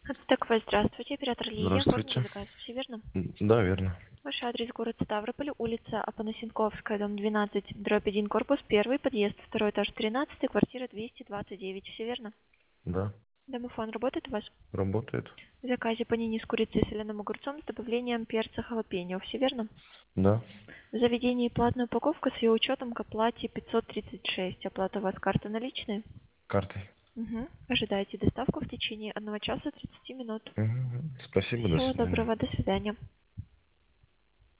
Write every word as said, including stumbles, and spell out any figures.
Ацтеквест, здравствуйте, оператор Лилия, Здравствуйте. оформили заказ, все верно? М, Да, верно. Ваш адрес город Ставрополь, улица Апанасенковская, дом двенадцать, дробь один, корпус первый, подъезд, второй этаж тринадцатый, квартира двести двадцать девять, все верно? Да, Домофон работает у вас? работает. В заказе панини с курицей и соленым огурцом с добавлением перца халапеньо, все верно? Да. В заведении платная упаковка с ее учетом к оплате пятьсот тридцать шесть. Оплата у вас карта наличные? Картой. Угу. Ожидайте доставку в течение одного часа тридцати минут. Мгм. Спасибо, до Всего свидания. доброго, до свидания.